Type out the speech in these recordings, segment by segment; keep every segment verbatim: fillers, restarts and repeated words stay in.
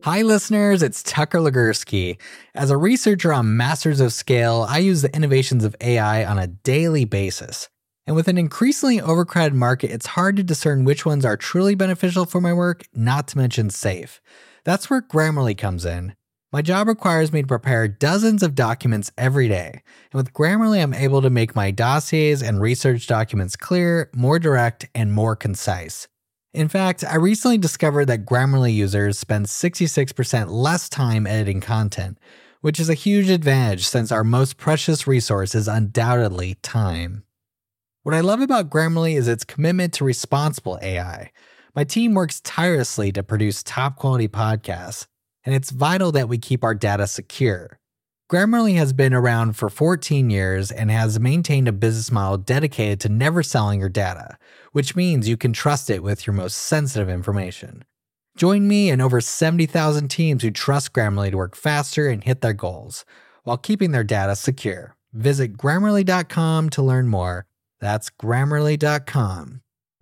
Hi listeners, it's Tucker Legursky. As a researcher on Masters of Scale, I use the innovations of A I on a daily basis. And with an increasingly overcrowded market, it's hard to discern which ones are truly beneficial for my work, not to mention safe. That's where Grammarly comes in. My job requires me to prepare dozens of documents every day. And with Grammarly, I'm able to make my dossiers and research documents clear, more direct, and more concise. In fact, I recently discovered that Grammarly users spend sixty-six percent less time editing content, which is a huge advantage since our most precious resource is undoubtedly time. What I love about Grammarly is its commitment to responsible A I. My team works tirelessly to produce top-quality podcasts, and it's vital that we keep our data secure. Grammarly has been around for fourteen years and has maintained a business model dedicated to never selling your data, which means you can trust it with your most sensitive information. Join me and over seventy thousand teams who trust Grammarly to work faster and hit their goals, while keeping their data secure. Visit Grammarly dot com to learn more. That's Grammarly dot com.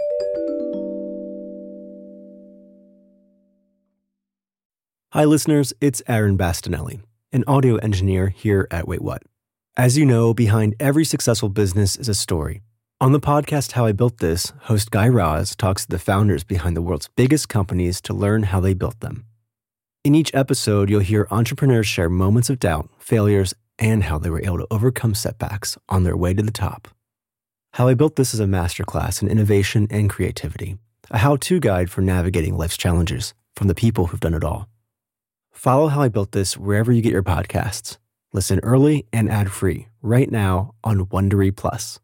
Hi listeners, it's Aaron Bastinelli, an audio engineer here at Wait What. As you know, behind every successful business is a story. On the podcast How I Built This, host Guy Raz talks to the founders behind the world's biggest companies to learn how they built them. In each episode, you'll hear entrepreneurs share moments of doubt, failures, and how they were able to overcome setbacks on their way to the top. How I Built This is a masterclass in innovation and creativity, a how-to guide for navigating life's challenges from the people who've done it all. Follow How I Built This wherever you get your podcasts. Listen early and ad-free right now on Wondery Plus.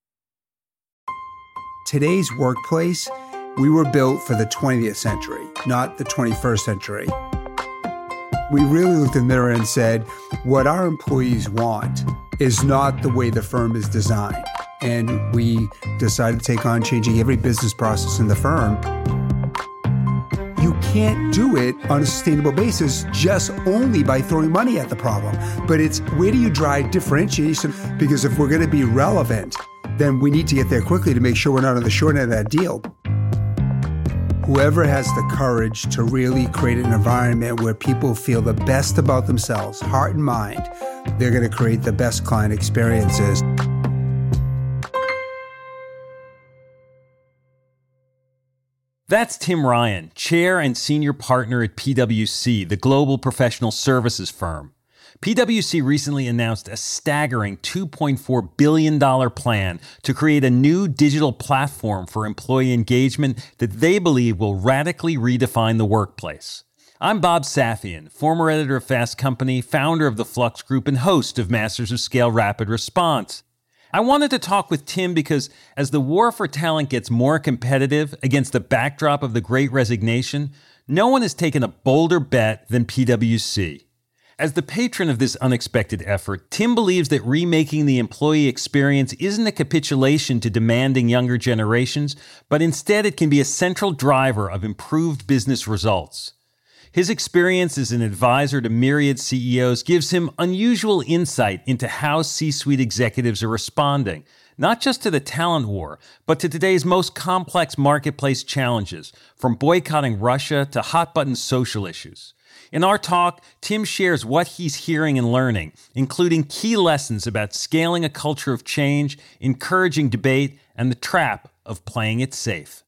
Today's workplace, we were built for the twentieth century, not the twenty-first century. We really looked in the mirror and said, what our employees want is not the way the firm is designed. And we decided to take on changing every business process in the firm. You can't do it on a sustainable basis just only by throwing money at the problem. But it's where do you drive differentiation? Because if we're going to be relevant, then we need to get there quickly to make sure we're not on the short end of that deal. Whoever has the courage to really create an environment where people feel the best about themselves, heart and mind, they're going to create the best client experiences. That's Tim Ryan, chair and senior partner at P W C, the global professional services firm. P W C recently announced a staggering two point four billion dollars plan to create a new digital platform for employee engagement that they believe will radically redefine the workplace. I'm Bob Safian, former editor of Fast Company, founder of the Flux Group, and host of Masters of Scale Rapid Response. I wanted to talk with Tim because as the war for talent gets more competitive against the backdrop of the Great Resignation, no one has taken a bolder bet than P W C. As the patron of this unexpected effort, Tim believes that remaking the employee experience isn't a capitulation to demanding younger generations, but instead it can be a central driver of improved business results. His experience as an advisor to myriad C E Os gives him unusual insight into how C-suite executives are responding, not just to the talent war, but to today's most complex marketplace challenges, from boycotting Russia to hot-button social issues. In our talk, Tim shares what he's hearing and learning, including key lessons about scaling a culture of change, encouraging debate, and the trap of playing it safe.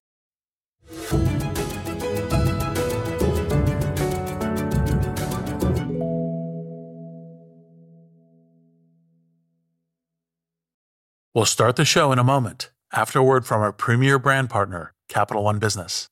We'll start the show in a moment, after a word from our premier brand partner, Capital One Business.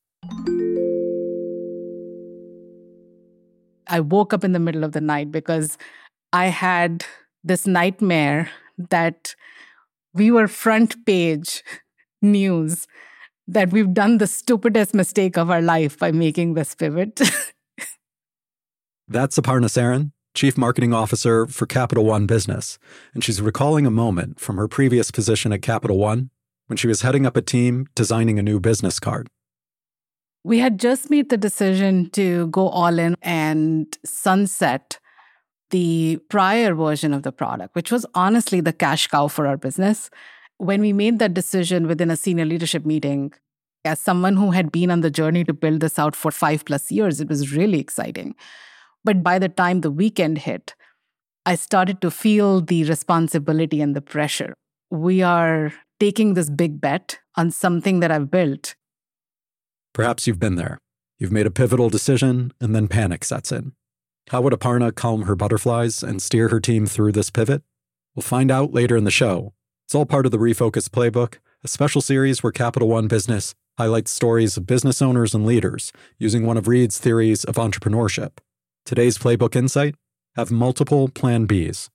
I woke up in the middle of the night because I had this nightmare that we were front page news, that we've done the stupidest mistake of our life by making this pivot. That's Aparna Saran, Chief Marketing Officer for Capital One Business, and she's recalling a moment from her previous position at Capital One when she was heading up a team designing a new business card. We had just made the decision to go all in and sunset the prior version of the product, which was honestly the cash cow for our business. When we made that decision within a senior leadership meeting, As someone who had been on the journey to build this out for five plus years, it was really exciting. But by the time the weekend hit, I started to feel the responsibility and the pressure. We are taking this big bet on something that I've built. Perhaps you've been there. You've made a pivotal decision, and then panic sets in. How would Aparna calm her butterflies and steer her team through this pivot? We'll find out later in the show. It's all part of the Refocus Playbook, a special series where Capital One Business highlights stories of business owners and leaders using one of Reid's theories of entrepreneurship. Today's Playbook Insight: have multiple Plan Bs.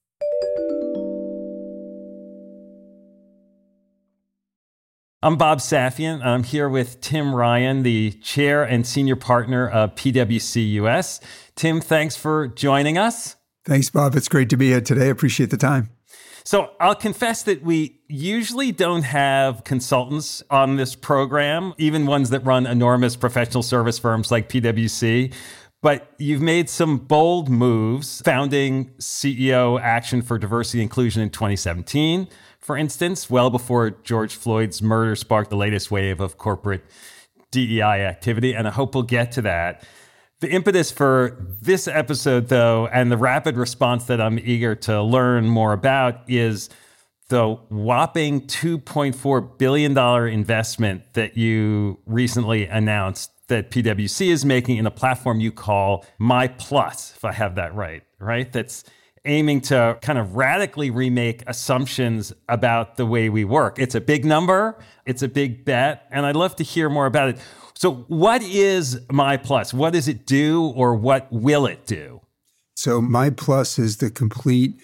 I'm Bob Safian. I'm here with Tim Ryan, the chair and senior partner of P W C U S. Tim, thanks for joining us. Thanks, Bob. It's great to be here today. I appreciate the time. So I'll confess that we usually don't have consultants on this program, even ones that run enormous professional service firms like P W C. But you've made some bold moves, founding C E O Action for Diversity and Inclusion in twenty seventeen, for instance, well before George Floyd's murder sparked the latest wave of corporate D E I activity. And I hope we'll get to that. The impetus for this episode, though, and the rapid response that I'm eager to learn more about is the whopping two point four billion dollars investment that you recently announced that P W C is making in a platform you call My Plus, if I have that right, right? That's aiming to kind of radically remake assumptions about the way we work. It's a big number, it's a big bet, and I'd love to hear more about it. So what is My Plus? What does it do, or what will it do? So My Plus is the complete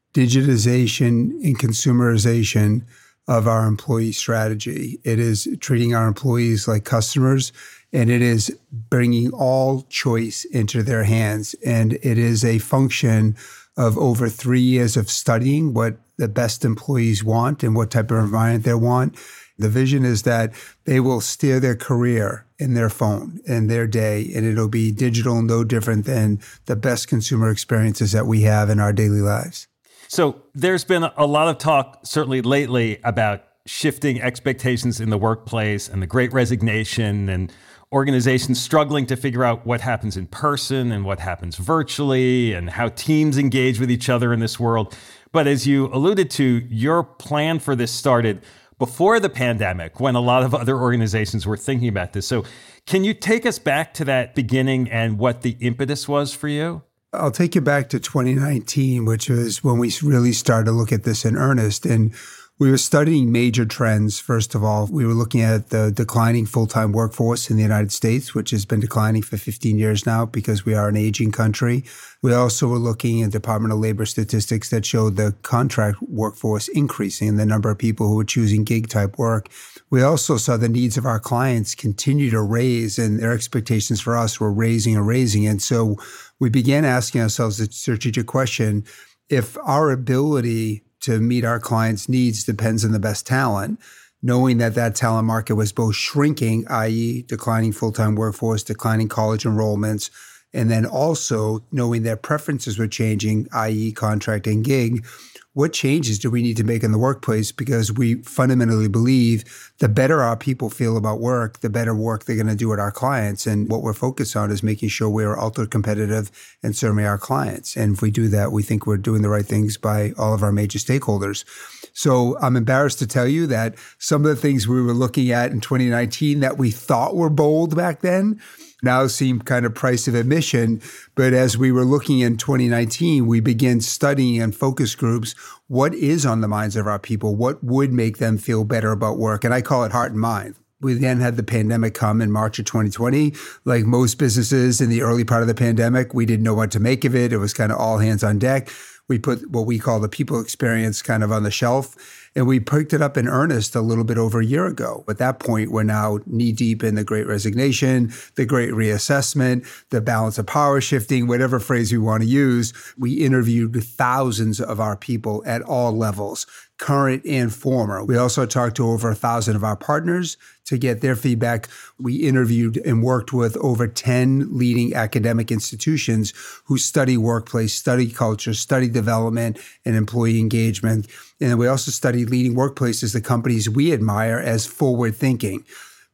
digitization and consumerization of our employee strategy. It is treating our employees like customers, and it is bringing all choice into their hands. And it is a function of over three years of studying what the best employees want and what type of environment they want. The vision is that they will steer their career in their phone in their day, and it'll be digital, no different than the best consumer experiences that we have in our daily lives. So there's been a lot of talk, certainly lately, about shifting expectations in the workplace and the Great Resignation and organizations struggling to figure out what happens in person and what happens virtually and how teams engage with each other in this world. But as you alluded to, your plan for this started before the pandemic, when a lot of other organizations were thinking about this. So can you take us back to that beginning and what the impetus was for you? I'll take you back to twenty nineteen, which was when we really started to look at this in earnest. And we were studying major trends. First of all, we were looking at the declining full-time workforce in the United States, which has been declining for fifteen years now because we are an aging country. We also were looking at Department of Labor statistics that showed the contract workforce increasing, the number of people who were choosing gig-type work. We also saw the needs of our clients continue to raise, and their expectations for us were raising and raising. And so we began asking ourselves the strategic question: if our ability to meet our clients' needs depends on the best talent, knowing that that talent market was both shrinking, that is declining full-time workforce, declining college enrollments, and then also knowing that preferences were changing, that is contract and gig, what changes do we need to make in the workplace? Because we fundamentally believe the better our people feel about work, the better work they're going to do with our clients. And what we're focused on is making sure we're ultra competitive and serving our clients. And if we do that, we think we're doing the right things by all of our major stakeholders. So I'm embarrassed to tell you that some of the things we were looking at in twenty nineteen that we thought were bold back then now seem kind of price of admission. But as we were looking in twenty nineteen, we began studying in focus groups what is on the minds of our people, what would make them feel better about work. And I call it heart and mind. We then had the pandemic come in March of twenty twenty. Like most businesses in the early part of the pandemic, we didn't know what to make of it. It was kind of all hands on deck. We put what we call the people experience kind of on the shelf, and we picked it up in earnest a little bit over a year ago. At that point, we're now knee deep in the Great Resignation, the Great Reassessment, the balance of power shifting, whatever phrase we want to use. We interviewed thousands of our people at all levels, current and former. We also talked to over a thousand of our partners to get their feedback. We interviewed and worked with over ten leading academic institutions who study workplace, study culture, study development, and employee engagement. And we also studied leading workplaces, the companies we admire as forward thinking.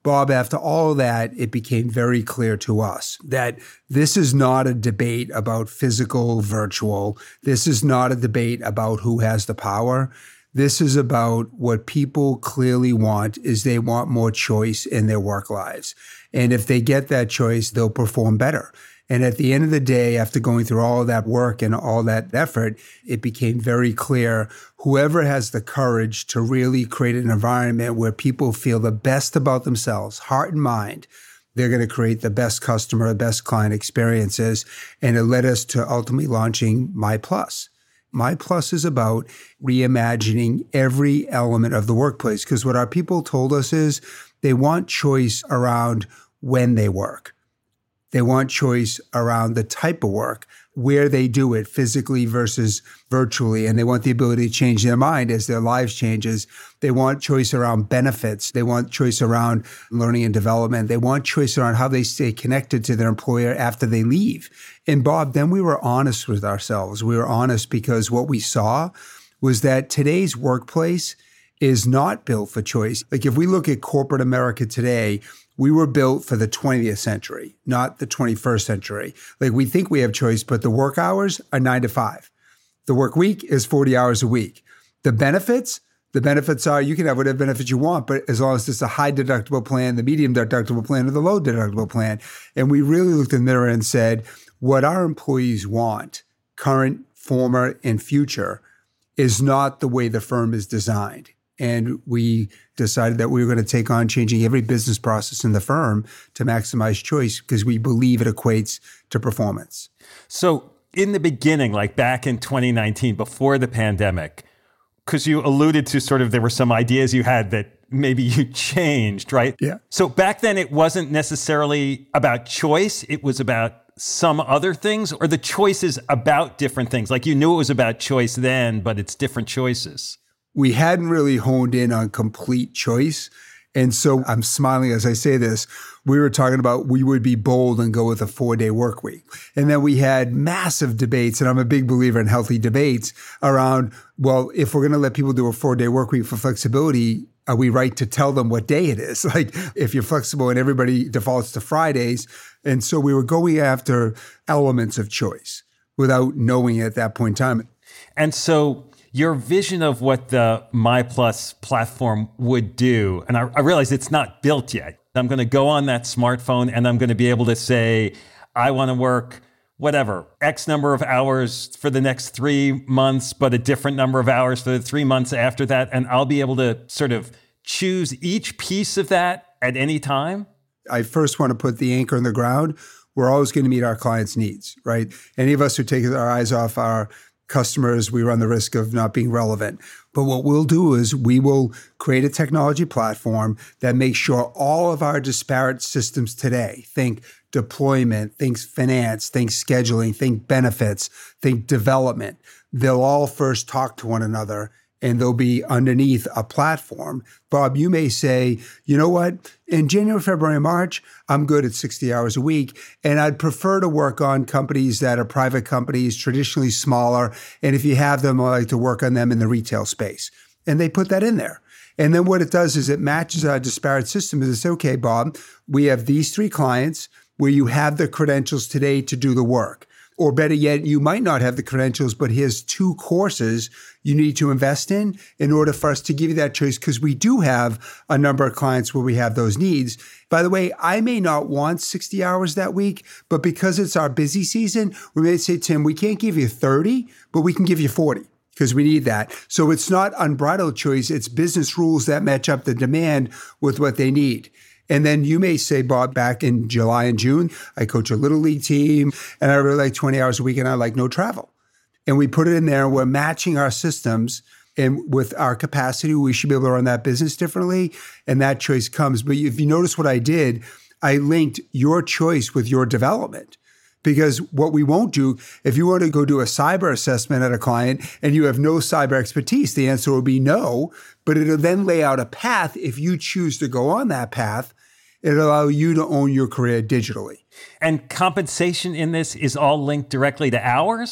Bob, after all of that, it became very clear to us that this is not a debate about physical, virtual. This is not a debate about who has the power. This is about what people clearly want is they want more choice in their work lives. And if they get that choice, they'll perform better. And at the end of the day, after going through all of that work and all that effort, it became very clear whoever has the courage to really create an environment where people feel the best about themselves, heart and mind, they're going to create the best customer, the best client experiences. And it led us to ultimately launching MyPlus. MyPlus is about reimagining every element of the workplace, because what our people told us is they want choice around when they work. They want choice around the type of work, where they do it physically versus virtually. And they want the ability to change their mind as their lives changes. They want choice around benefits. They want choice around learning and development. They want choice around how they stay connected to their employer after they leave. And Bob, then we were honest with ourselves. We were honest because what we saw was that today's workplace is not built for choice. Like if we look at corporate America today, we were built for the twentieth century, not the twenty-first century. Like we think we have choice, but the work hours are nine to five. The work week is forty hours a week. The benefits, the benefits are you can have whatever benefits you want, but as long as it's a high deductible plan, the medium deductible plan, or the low deductible plan. And we really looked in the mirror and said, what our employees want, current, former, and future, is not the way the firm is designed. And we decided that we were going to take on changing every business process in the firm to maximize choice because we believe it equates to performance. So in the beginning, like back in twenty nineteen, before the pandemic, because you alluded to sort of there were some ideas you had that maybe you changed, right? Yeah. So back then it wasn't necessarily about choice. It was about some other things, or the choices about different things. Like you knew it was about choice then, but it's different choices. We hadn't really honed in on complete choice. And so I'm smiling as I say this. We were talking about we would be bold and go with a four-day work week. And then we had massive debates, and I'm a big believer in healthy debates around, well, if we're going to let people do a four-day work week for flexibility, are we right to tell them what day it is? Like if you're flexible and everybody defaults to Fridays. And so we were going after elements of choice without knowing it at that point in time. And so your vision of what the MyPlus platform would do, and I, I realize it's not built yet. I'm going to go on that smartphone and I'm going to be able to say, I want to work whatever, X number of hours for the next three months, but a different number of hours for the three months after that. And I'll be able to sort of choose each piece of that at any time. I first want to put the anchor in the ground. We're always going to meet our clients' needs, right? Any of us who take our eyes off our customers, we run the risk of not being relevant. But what we'll do is we will create a technology platform that makes sure all of our disparate systems today, think deployment, think finance, think scheduling, think benefits, think development, they'll all first talk to one another and they'll be underneath a platform. Bob, you may say, you know what? In January, February, March, I'm good at sixty hours a week. And I'd prefer to work on companies that are private companies, traditionally smaller. And if you have them, I like to work on them in the retail space. And they put that in there. And then what it does is it matches our disparate system. Is it's okay, Bob, we have these three clients where you have the credentials today to do the work. Or better yet, you might not have the credentials, but here's two courses you need to invest in in order for us to give you that choice, because we do have a number of clients where we have those needs. By the way, I may not want sixty hours that week, but because it's our busy season, we may say, Tim, we can't give you thirty, but we can give you forty. Because we need that. So it's not unbridled choice. It's business rules that match up the demand with what they need. And then you may say, Bob, back in July and June, I coach a little league team and I really like twenty hours a week and I like no travel. And we put it in there and we're matching our systems, and with our capacity, we should be able to run that business differently. And that choice comes. But if you notice what I did, I linked your choice with your development. Because what we won't do, if you want to go do a cyber assessment at a client and you have no cyber expertise, the answer will be no, but it'll then lay out a path. If you choose to go on that path, it'll allow you to own your career digitally. And compensation in this is all linked directly to hours?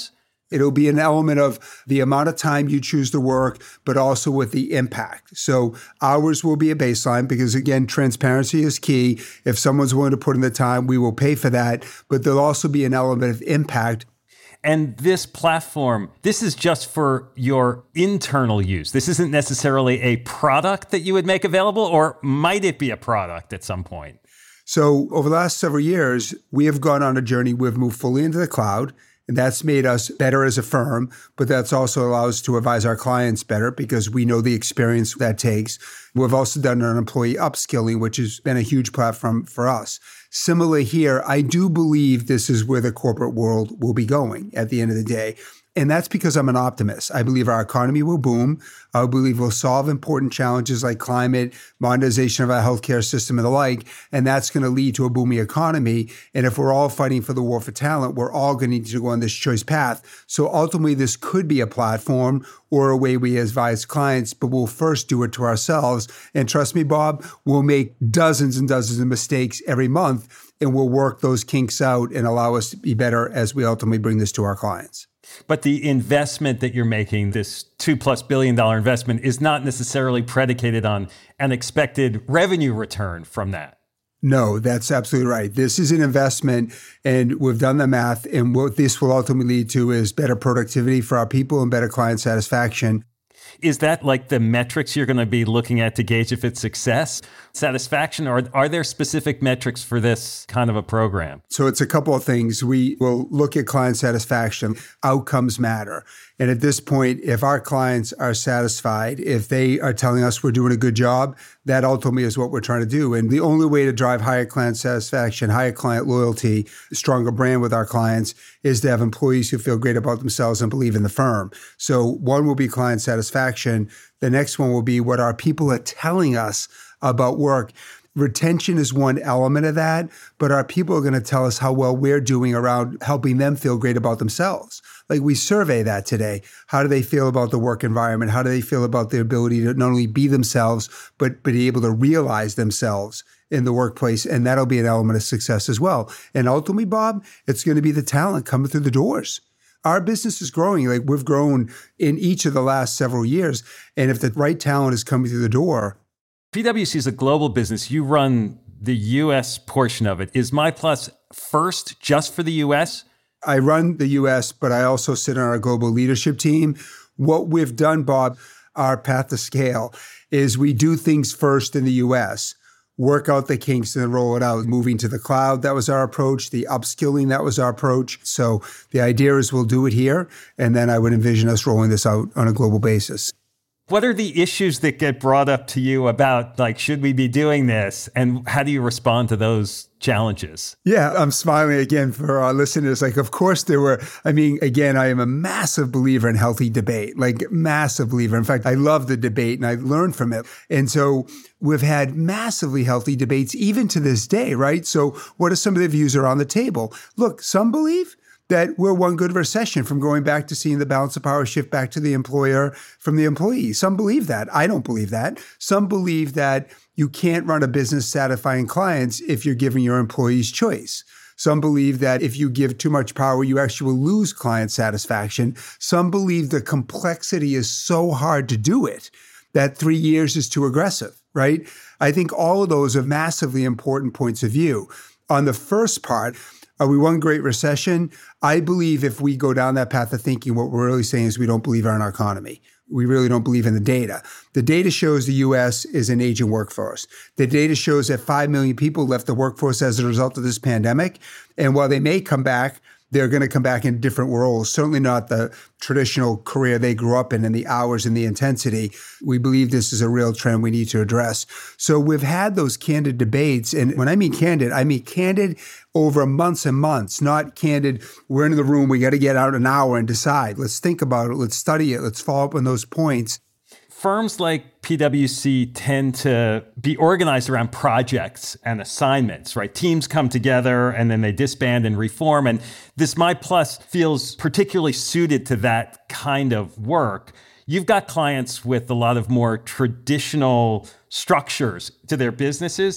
It'll be an element of the amount of time you choose to work, but also with the impact. So hours will be a baseline because, again, transparency is key. If someone's willing to put in the time, we will pay for that. But there'll also be an element of impact. And this platform, this is just for your internal use. This isn't necessarily a product that you would make available, or might it be a product at some point? So over the last several years, we have gone on a journey. We've moved fully into the cloud. And that's made us better as a firm, but that's also allowed us to advise our clients better because we know the experience that takes. We've also done an employee upskilling, which has been a huge platform for us. Similarly here, I do believe this is where the corporate world will be going at the end of the day. And that's because I'm an optimist. I believe our economy will boom. I believe we'll solve important challenges like climate, modernization of our healthcare system and the like. And that's going to lead to a booming economy. And if we're all fighting for the war for talent, we're all going to need to go on this choice path. So ultimately, this could be a platform or a way we advise clients, but we'll first do it to ourselves. And trust me, Bob, we'll make dozens and dozens of mistakes every month, and we'll work those kinks out and allow us to be better as we ultimately bring this to our clients. But the investment that you're making, this two plus billion dollar investment, is not necessarily predicated on an expected revenue return from that. No, that's absolutely right. This is an investment, and we've done the math. And what this will ultimately lead to is better productivity for our people and better client satisfaction. Is that like the metrics you're going to be looking at to gauge if it's success, satisfaction, or are there specific metrics for this kind of a program? So it's a couple of things. We will look at client satisfaction. Outcomes matter. And at this point, if our clients are satisfied, if they are telling us we're doing a good job, that ultimately is what we're trying to do. And the only way to drive higher client satisfaction, higher client loyalty, stronger brand with our clients is to have employees who feel great about themselves and believe in the firm. So one will be client satisfaction. The next one will be what our people are telling us about work. Retention is one element of that, but our people are going to tell us how well we're doing around helping them feel great about themselves. Like we survey that today. How do they feel about the work environment? How do they feel about their ability to not only be themselves, but, but be able to realize themselves in the workplace? And that'll be an element of success as well. And ultimately, Bob, it's going to be the talent coming through the doors. Our business is growing. Like we've grown in each of the last several years. And if the right talent is coming through the door, P W C is a global business. You run the U S portion of it. Is MyPlus first just for the U S? I run the U S, but I also sit on our global leadership team. What we've done, Bob, our path to scale, is we do things first in the U S, work out the kinks and then roll it out. Moving to the cloud, that was our approach. The upskilling, that was our approach. So the idea is we'll do it here, and then I would envision us rolling this out on a global basis. What are the issues that get brought up to you about, like, should we be doing this? And how do you respond to those challenges? Yeah, I'm smiling again for our listeners. Like, of course there were, I mean, again, I am a massive believer in healthy debate, like massive believer. In fact, I love the debate and I learned from it. And so we've had massively healthy debates even to this day, right? So what are some of the views that are on the table? Look, some believe that we're one good recession from going back to seeing the balance of power shift back to the employer from the employee. Some believe that. I don't believe that. Some believe that you can't run a business satisfying clients if you're giving your employees choice. Some believe that if you give too much power, you actually will lose client satisfaction. Some believe the complexity is so hard to do it that three years is too aggressive, right? I think all of those are massively important points of view. On the first part, are we one great recession? I believe if we go down that path of thinking, what we're really saying is we don't believe in our economy. We really don't believe in the data. The data shows the U S is an aging workforce. The data shows that five million people left the workforce as a result of this pandemic. And while they may come back, they're going to come back in different roles, certainly not the traditional career they grew up in and the hours and the intensity. We believe this is a real trend we need to address. So we've had those candid debates. And when I mean candid, I mean candid over months and months, not candid, we're in the room, we got to get out an hour and decide. Let's think about it. Let's study it. Let's follow up on those points. Firms like P W C tend to be organized around projects and assignments, right? Teams come together and then they disband and reform. And this MyPlus feels particularly suited to that kind of work. You've got clients with a lot of more traditional structures to their businesses.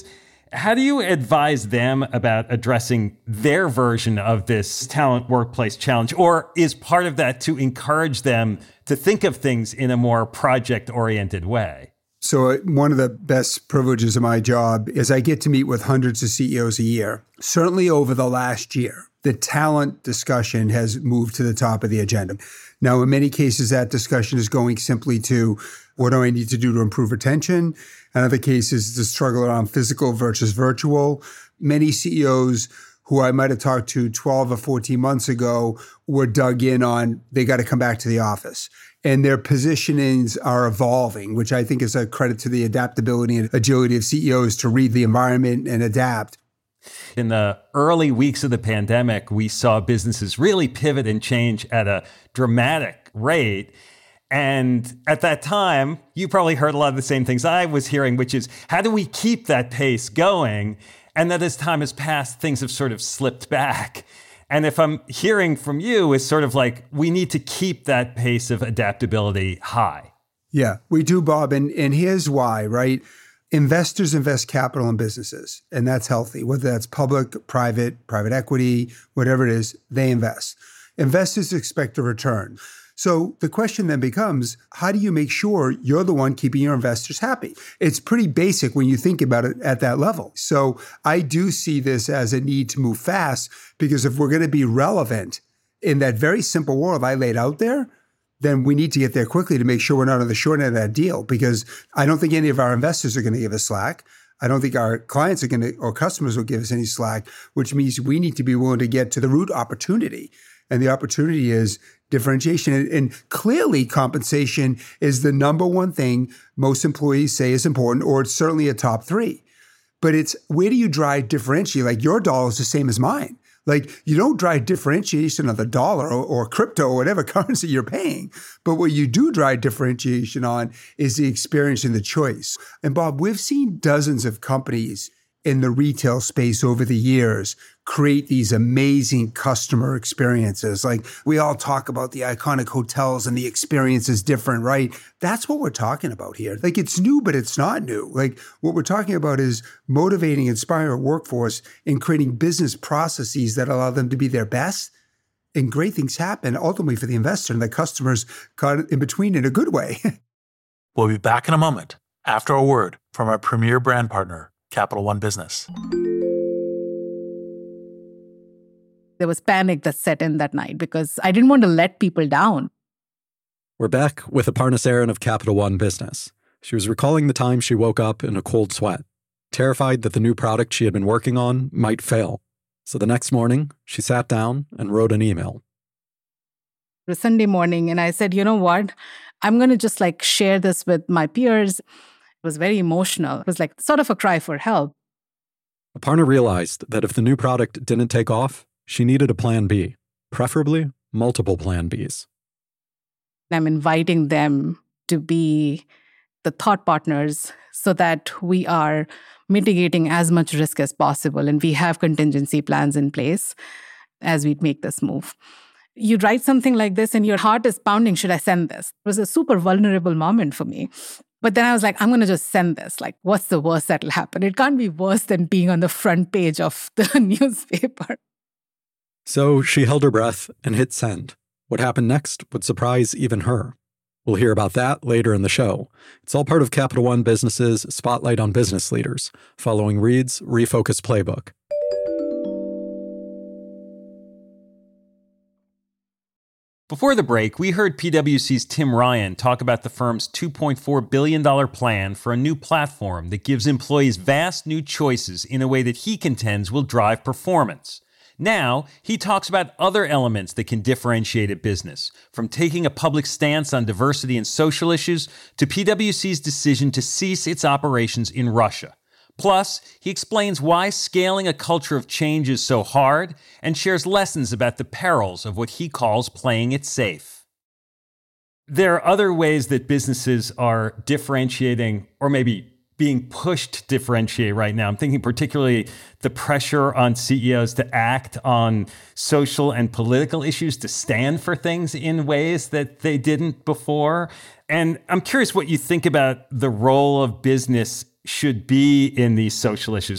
How do you advise them about addressing their version of this talent workplace challenge? Or is part of that to encourage them to think of things in a more project-oriented way? So uh, one of the best privileges of my job is I get to meet with hundreds of C E Os a year. Certainly over the last year, the talent discussion has moved to the top of the agenda. Now, in many cases, that discussion is going simply to what do I need to do to improve retention? In other cases, the struggle around physical versus virtual. Many C E Os who I might have talked to twelve or fourteen months ago were dug in on they got to come back to the office. And their positionings are evolving, which I think is a credit to the adaptability and agility of C E Os to read the environment and adapt. In the early weeks of the pandemic, we saw businesses really pivot and change at a dramatic rate. And at that time, you probably heard a lot of the same things I was hearing, which is, how do we keep that pace going? And that as time has passed, things have sort of slipped back. And if I'm hearing from you, it's sort of like, we need to keep that pace of adaptability high. Yeah, we do, Bob. And, and here's why, right? Investors invest capital in businesses, and that's healthy. Whether that's public, private, private equity, whatever it is, they invest. Investors expect a return. So the question then becomes, how do you make sure you're the one keeping your investors happy? It's pretty basic when you think about it at that level. So I do see this as a need to move fast, because if we're going to be relevant in that very simple world I laid out there, then we need to get there quickly to make sure we're not on the short end of that deal, because I don't think any of our investors are going to give us slack. I don't think our clients are going to, or customers will give us any slack, which means we need to be willing to get to the root opportunity. And the opportunity is differentiation. And, and clearly compensation is the number one thing most employees say is important, or it's certainly a top three. But it's, where do you drive differentiation? Like, your dollar is the same as mine. Like, you don't drive differentiation of the dollar or, or crypto or whatever currency you're paying. But what you do drive differentiation on is the experience and the choice. And Bob, we've seen dozens of companies in the retail space over the years create these amazing customer experiences. Like, we all talk about the iconic hotels and the experience is different, right? That's what we're talking about here. Like, it's new, but it's not new. Like, what we're talking about is motivating, inspiring a workforce and creating business processes that allow them to be their best. And great things happen ultimately for the investor, and the customers caught in between in a good way. We'll be back in a moment after a word from our premier brand partner, Capital One Business. There was panic that set in that night because I didn't want to let people down. We're back with Aparna Saran of Capital One Business. She was recalling the time she woke up in a cold sweat, terrified that the new product she had been working on might fail. So the next morning, she sat down and wrote an email. It was Sunday morning, and I said, you know what? I'm going to just like share this with my peers. It was very emotional. It was like sort of a cry for help. Aparna realized that if the new product didn't take off, she needed a plan B, preferably multiple plan Bs. I'm inviting them to be the thought partners so that we are mitigating as much risk as possible, and we have contingency plans in place as we make this move. You write something like this and your heart is pounding, should I send this? It was a super vulnerable moment for me. But then I was like, I'm going to just send this. Like, what's the worst that'll happen? It can't be worse than being on the front page of the newspaper. So she held her breath and hit send. What happened next would surprise even her. We'll hear about that later in the show. It's all part of Capital One Business's Spotlight on Business Leaders, following Reed's Refocus Playbook. Before the break, we heard P W C's Tim Ryan talk about the firm's two point four billion dollars plan for a new platform that gives employees vast new choices in a way that he contends will drive performance. Now, he talks about other elements that can differentiate a business, from taking a public stance on diversity and social issues to P W C's decision to cease its operations in Russia. Plus, he explains why scaling a culture of change is so hard and shares lessons about the perils of what he calls playing it safe. There are other ways that businesses are differentiating, or maybe being pushed to differentiate right now. I'm thinking particularly the pressure on C E Os to act on social and political issues, to stand for things in ways that they didn't before. And I'm curious what you think about the role of business should be in these social issues.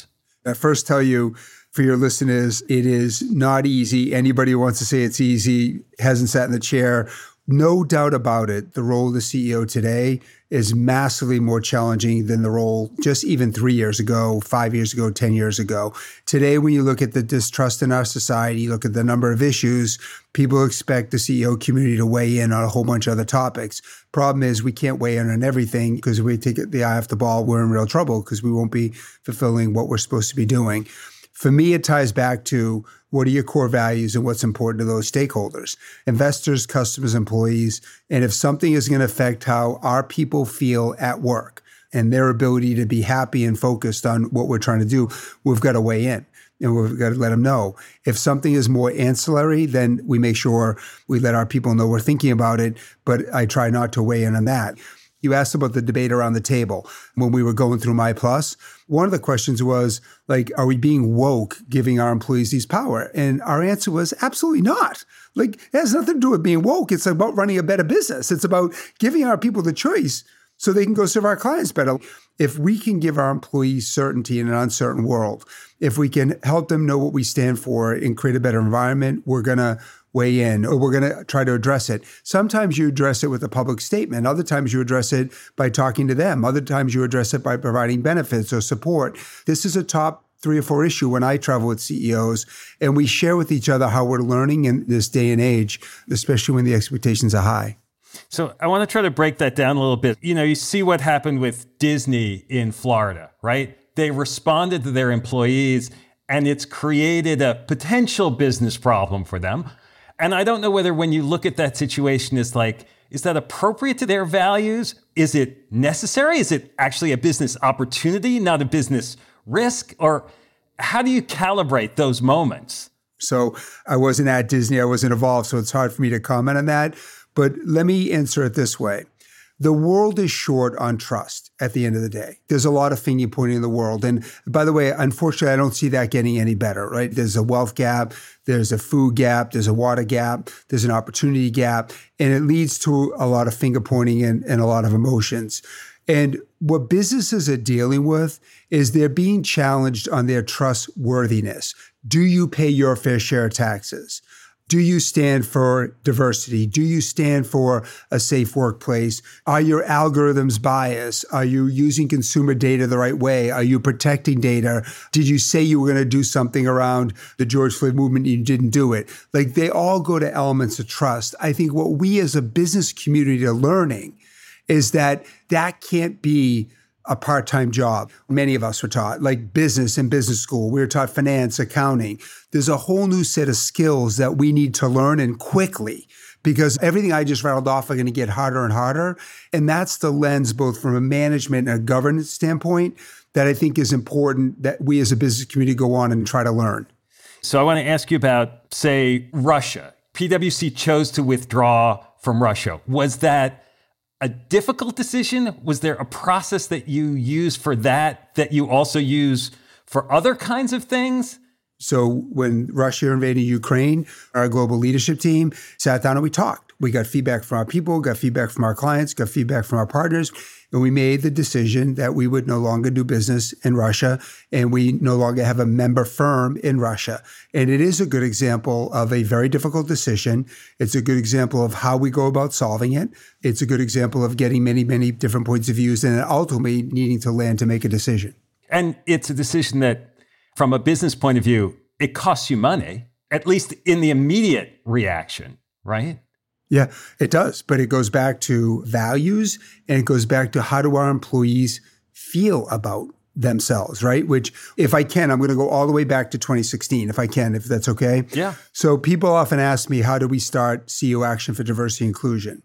I first tell you, for your listeners, it is not easy. Anybody who wants to say it's easy hasn't sat in the chair. No doubt about it, the role of the C E O today is massively more challenging than the role just even three years ago, five years ago, ten years ago. Today, when you look at the distrust in our society, you look at the number of issues, people expect the C E O community to weigh in on a whole bunch of other topics. Problem is, we can't weigh in on everything because if we take the eye off the ball, we're in real trouble because we won't be fulfilling what we're supposed to be doing. For me, it ties back to what are your core values and what's important to those stakeholders, investors, customers, employees. And if something is going to affect how our people feel at work and their ability to be happy and focused on what we're trying to do, we've got to weigh in and we've got to let them know. If something is more ancillary, then we make sure we let our people know we're thinking about it, but I try not to weigh in on that. You asked about the debate around the table. When we were going through My Plus, one of the questions was, like, are we being woke, giving our employees these power? And our answer was absolutely not. Like, it has nothing to do with being woke. It's about running a better business. It's about giving our people the choice so they can go serve our clients better. If we can give our employees certainty in an uncertain world, if we can help them know what we stand for and create a better environment, we're going to weigh in, or we're going to try to address it. Sometimes you address it with a public statement. Other times you address it by talking to them. Other times you address it by providing benefits or support. This is a top three or four issue when I travel with C E Os, and we share with each other how we're learning in this day and age, especially when the expectations are high. So I want to try to break that down a little bit. You know, you see what happened with Disney in Florida, right? They responded to their employees, and it's created a potential business problem for them. And I don't know whether when you look at that situation, it's like, is that appropriate to their values? Is it necessary? Is it actually a business opportunity, not a business risk? Or how do you calibrate those moments? So I wasn't at Disney, I wasn't involved, so it's hard for me to comment on that. But let me answer it this way. The world is short on trust at the end of the day. There's a lot of finger pointing in the world. And by the way, unfortunately, I don't see that getting any better, right? There's a wealth gap, there's a food gap, there's a water gap, there's an opportunity gap, and it leads to a lot of finger pointing and, and a lot of emotions. And what businesses are dealing with is they're being challenged on their trustworthiness. Do you pay your fair share of taxes? Do you stand for diversity? Do you stand for a safe workplace? Are your algorithms biased? Are you using consumer data the right way? Are you protecting data? Did you say you were going to do something around the George Floyd movement and you didn't do it? Like, they all go to elements of trust. I think what we as a business community are learning is that that can't be a part-time job. Many of us were taught, like business and business school. We were taught finance, accounting. There's a whole new set of skills that we need to learn, and quickly, because everything I just rattled off are going to get harder and harder. And that's the lens, both from a management and a governance standpoint, that I think is important that we as a business community go on and try to learn. So I want to ask you about, say, Russia. P W C chose to withdraw from Russia. Was that a difficult decision? Was there a process that you use for that, that you also use for other kinds of things? So when Russia invaded Ukraine, our global leadership team sat down and we talked. We got feedback from our people, got feedback from our clients, got feedback from our partners, and we made the decision that we would no longer do business in Russia, and we no longer have a member firm in Russia. And it is a good example of a very difficult decision. It's a good example of how we go about solving it. It's a good example of getting many, many different points of views and ultimately needing to land to make a decision. And it's a decision that, from a business point of view, it costs you money, at least in the immediate reaction, right? Yeah, it does. But it goes back to values, and it goes back to how do our employees feel about themselves, right? Which, if I can, I'm going to go all the way back to twenty sixteen, if I can, if that's okay. Yeah. So people often ask me, how do we start C E O Action for Diversity and Inclusion?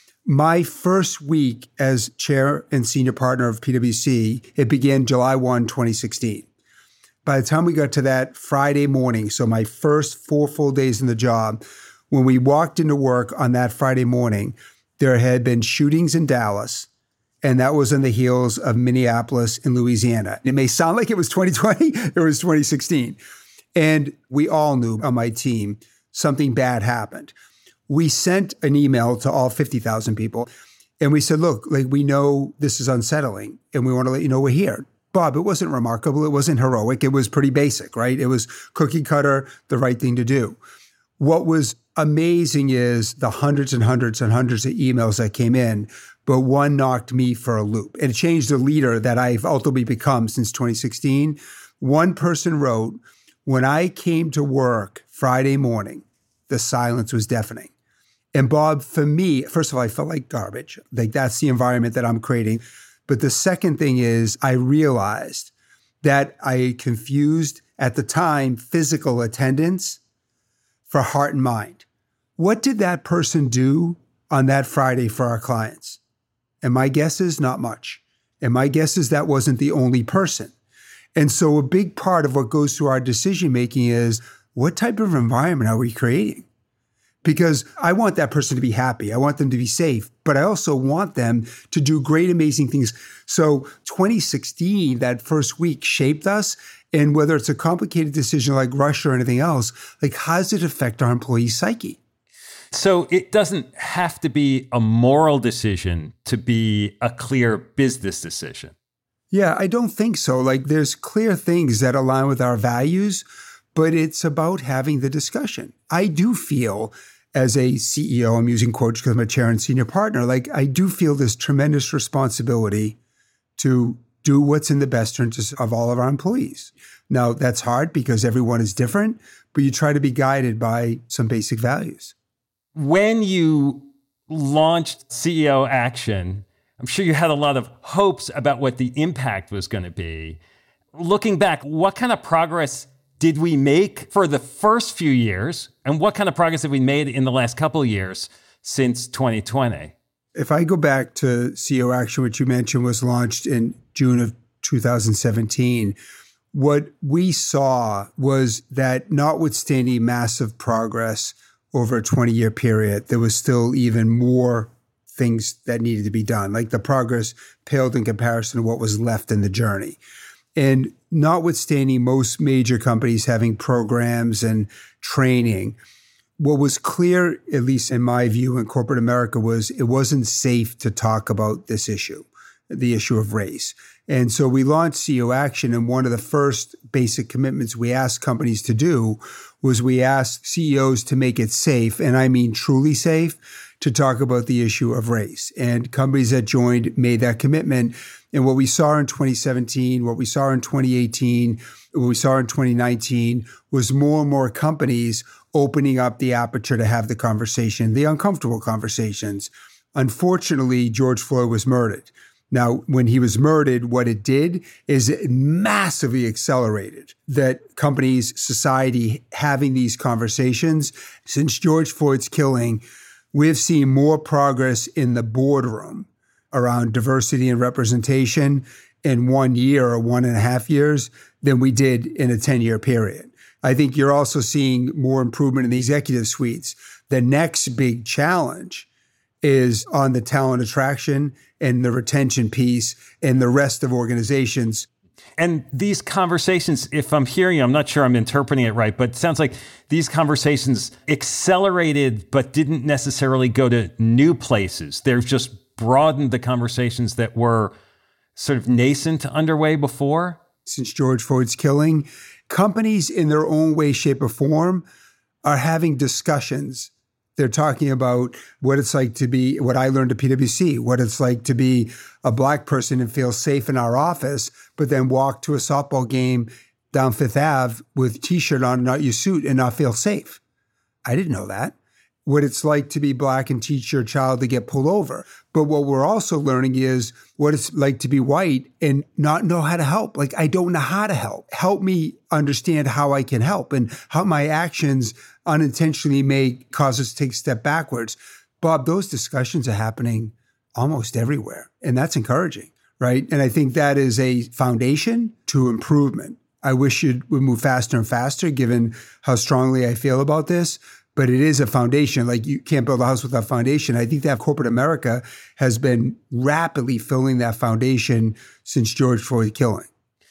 My first week as chair and senior partner of P W C, it began July first, twenty sixteen. By the time we got to that Friday morning, so my first four full days in the job, when we walked into work on that Friday morning, there had been shootings in Dallas, and that was on the heels of Minneapolis and Louisiana. It may sound like it was twenty twenty, it was twenty sixteen. And we all knew on my team something bad happened. We sent an email to all fifty thousand people, and we said, look, like, we know this is unsettling, and we want to let you know we're here. Bob, it wasn't remarkable. It wasn't heroic. It was pretty basic, right? It was cookie cutter, the right thing to do. What was amazing is the hundreds and hundreds and hundreds of emails that came in, but one knocked me for a loop. It changed the leader that I've ultimately become since twenty sixteen. One person wrote, when I came to work Friday morning, the silence was deafening. And Bob, for me, first of all, I felt like garbage. Like that's the environment that I'm creating. But the second thing is I realized that I confused at the time physical attendance for heart and mind. What did that person do on that Friday for our clients? And my guess is not much. And my guess is that wasn't the only person. And so a big part of what goes through our decision-making is what type of environment are we creating? Because I want that person to be happy. I want them to be safe, but I also want them to do great, amazing things. So twenty sixteen, that first week shaped us. And whether it's a complicated decision like Russia or anything else, like how does it affect our employee psyche? So it doesn't have to be a moral decision to be a clear business decision. Yeah, I don't think so. Like there's clear things that align with our values, but it's about having the discussion. I do feel as a C E O, I'm using quotes because I'm a chair and senior partner, like I do feel this tremendous responsibility to do what's in the best interest of all of our employees. Now, that's hard because everyone is different, but you try to be guided by some basic values. When you launched C E O Action, I'm sure you had a lot of hopes about what the impact was going to be. Looking back, what kind of progress did we make for the first few years? And what kind of progress have we made in the last couple of years since twenty twenty? If I go back to C E O Action, which you mentioned was launched in June of two thousand seventeen, what we saw was that notwithstanding massive progress over a twenty-year period, there was still even more things that needed to be done. Like the progress paled in comparison to what was left in the journey. And notwithstanding most major companies having programs and training, what was clear, at least in my view in corporate America, was it wasn't safe to talk about this issue, the issue of race. And so we launched C E O Action, and one of the first basic commitments we asked companies to do was we asked C E Os to make it safe, and I mean truly safe, to talk about the issue of race. And companies that joined made that commitment. And what we saw in twenty seventeen, what we saw in twenty eighteen, what we saw in twenty nineteen was more and more companies opening up the aperture to have the conversation, the uncomfortable conversations. Unfortunately, George Floyd was murdered. Now, when he was murdered, what it did is it massively accelerated that companies, society having these conversations. Since George Floyd's killing, we've seen more progress in the boardroom around diversity and representation in one year or one and a half years than we did in a ten-year period. I think you're also seeing more improvement in the executive suites. The next big challenge is on the talent attraction and the retention piece and the rest of organizations. And these conversations, if I'm hearing you, I'm not sure I'm interpreting it right, but it sounds like these conversations accelerated but didn't necessarily go to new places. They've just broadened the conversations that were sort of nascent underway before. Since George Floyd's killing, companies in their own way, shape, or form are having discussions. They're talking about what it's like to be, what I learned at P W C, what it's like to be a Black person and feel safe in our office, but then walk to a softball game down Fifth Avenue with a T-shirt on and not your suit and not feel safe. I didn't know that. What it's like to be Black and teach your child to get pulled over. But what we're also learning is what it's like to be white and not know how to help. Like, I don't know how to help. Help me understand how I can help and how my actions unintentionally may cause us to take a step backwards. Bob, those discussions are happening almost everywhere. And that's encouraging, right? And I think that is a foundation to improvement. I wish it would move faster and faster, given how strongly I feel about this. But it is a foundation. Like, you can't build a house without foundation. I think that corporate America has been rapidly filling that foundation since George Floyd killing.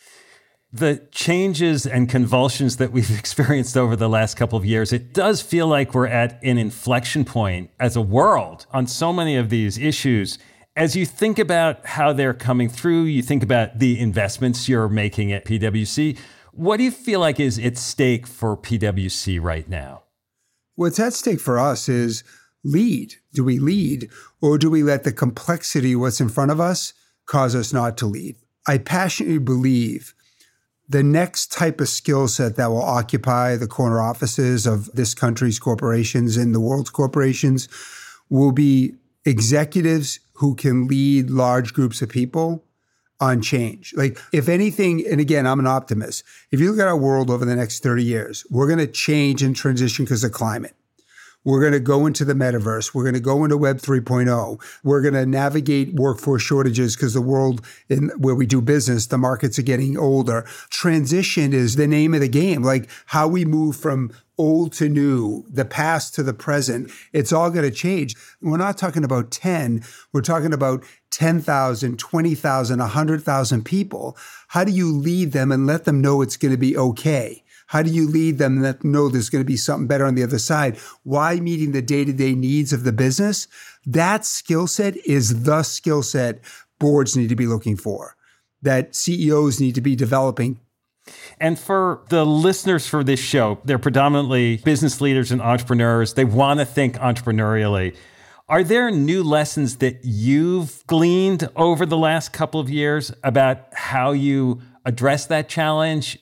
The changes and convulsions that we've experienced over the last couple of years, it does feel like we're at an inflection point as a world on so many of these issues. As you think about how they're coming through, you think about the investments you're making at P W C, what do you feel like is at stake for P W C right now? What's at stake for us is lead. Do we lead, or do we let the complexity of what's in front of us cause us not to lead? I passionately believe the next type of skill set that will occupy the corner offices of this country's corporations and the world's corporations will be executives who can lead large groups of people on change. Like, if anything, and again, I'm an optimist. If you look at our world over the next thirty years, we're going to change and transition because of climate. We're going to go into the metaverse. We're going to go into Web three point oh. We're going to navigate workforce shortages because the world in where we do business, the markets are getting older. Transition is the name of the game. Like, how we move from old to new, the past to the present, it's all going to change. We're not talking about ten. We're talking about ten thousand, twenty thousand, one hundred thousand people. How do you lead them and let them know it's going to be okay? How do you lead them and let them know there's going to be something better on the other side? Why meeting the day-to-day needs of the business? That skill set is the skill set boards need to be looking for, that C E Os need to be developing. And for the listeners for this show, they're predominantly business leaders and entrepreneurs. They want to think entrepreneurially. Are there new lessons that you've gleaned over the last couple of years about how you address that challenge?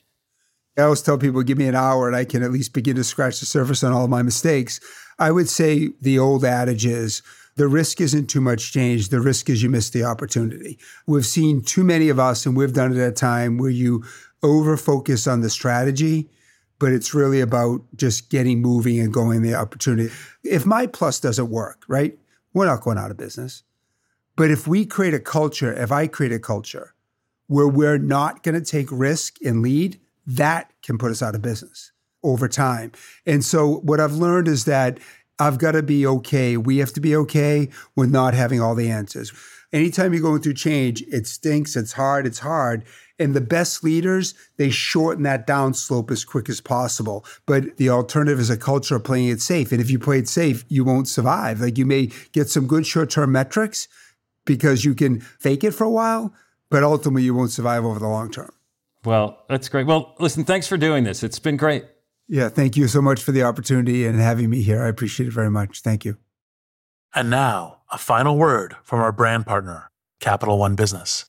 I always tell people, give me an hour and I can at least begin to scratch the surface on all of my mistakes. I would say the old adage is, the risk isn't too much change. The risk is you miss the opportunity. We've seen too many of us, and we've done it at a time where you over-focus on the strategy, but it's really about just getting moving and going the opportunity. If My Plus doesn't work, right, we're not going out of business. But if we create a culture, if I create a culture where we're not going to take risk and lead, that can put us out of business over time. And so what I've learned is that I've got to be okay. We have to be okay with not having all the answers. Anytime you're going through change, it stinks, it's hard, it's hard. And the best leaders, they shorten that down slope as quick as possible. But the alternative is a culture of playing it safe. And if you play it safe, you won't survive. Like, you may get some good short-term metrics because you can fake it for a while, but ultimately you won't survive over the long term. Well, that's great. Well, listen, thanks for doing this. It's been great. Yeah, thank you so much for the opportunity and having me here. I appreciate it very much. Thank you. And now, a final word from our brand partner, Capital One Business.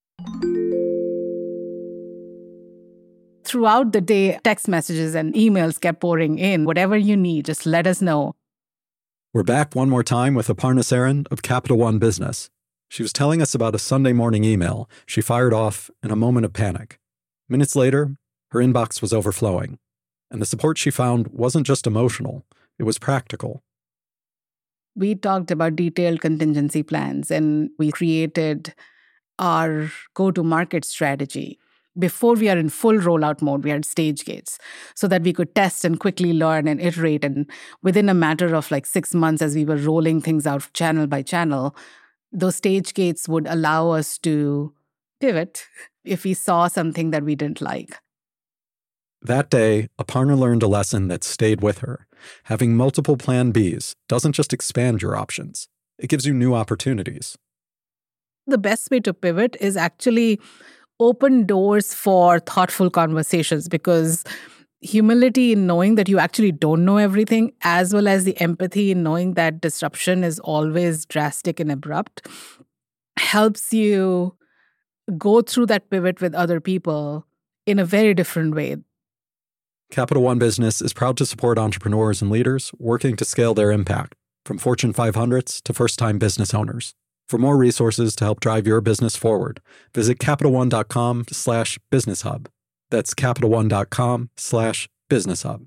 Throughout the day, text messages and emails kept pouring in. Whatever you need, just let us know. We're back one more time with Aparna Saran of Capital One Business. She was telling us about a Sunday morning email she fired off in a moment of panic. Minutes later, her inbox was overflowing, and the support she found wasn't just emotional, it was practical. We talked about detailed contingency plans, and we created our go-to-market strategy. Before we are in full rollout mode, we had stage gates so that we could test and quickly learn and iterate. And within a matter of like six months, as we were rolling things out channel by channel, those stage gates would allow us to pivot if we saw something that we didn't like. That day, Aparna learned a lesson that stayed with her. Having multiple plan Bs doesn't just expand your options, it gives you new opportunities. The best way to pivot is actually open doors for thoughtful conversations, because humility in knowing that you actually don't know everything, as well as the empathy in knowing that disruption is always drastic and abrupt, helps you go through that pivot with other people in a very different way. Capital One Business is proud to support entrepreneurs and leaders working to scale their impact, from Fortune five hundreds to first-time business owners. For more resources to help drive your business forward, visit CapitalOne.com slash Business Hub. That's CapitalOne.com slash Business Hub.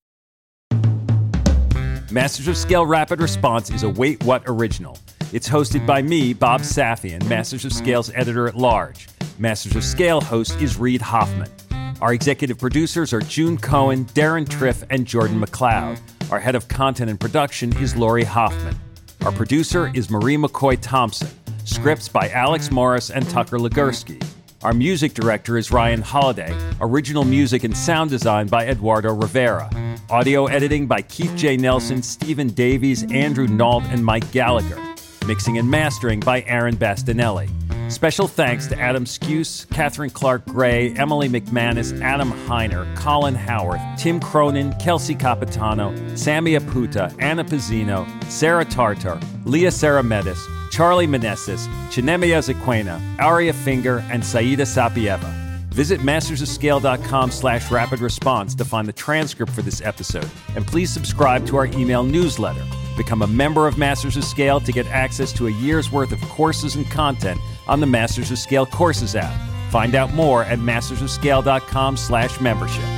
Masters of Scale Rapid Response is a Wait What original. It's hosted by me, Bob Safian, Masters of Scale's editor-at-large. Masters of Scale host is Reid Hoffman. Our executive producers are June Cohen, Darren Triff, and Jordan McLeod. Our head of content and production is Lori Hoffman. Our producer is Marie McCoy Thompson. Scripts by Alex Morris and Tucker Legursky. Our music director is Ryan Holiday. Original music and sound design by Eduardo Rivera. Audio editing by Keith J. Nelson, Stephen Davies, Andrew Nault, and Mike Gallagher. Mixing and mastering by Aaron Bastinelli. Special thanks to Adam Skuse, Catherine Clark-Gray, Emily McManus, Adam Heiner, Colin Howarth, Tim Cronin, Kelsey Capitano, Sammy Aputa, Anna Pizzino, Sarah Tartar, Leah Sarametis, Charlie Meneses, Chinemia Zequena, Aria Finger, and Saida Sapieva. Visit mastersofscale.com slash rapid response to find the transcript for this episode, and please subscribe to our email newsletter. Become a member of Masters of Scale to get access to a year's worth of courses and content on the Masters of Scale Courses app. Find out more at mastersofscale.com slash membership.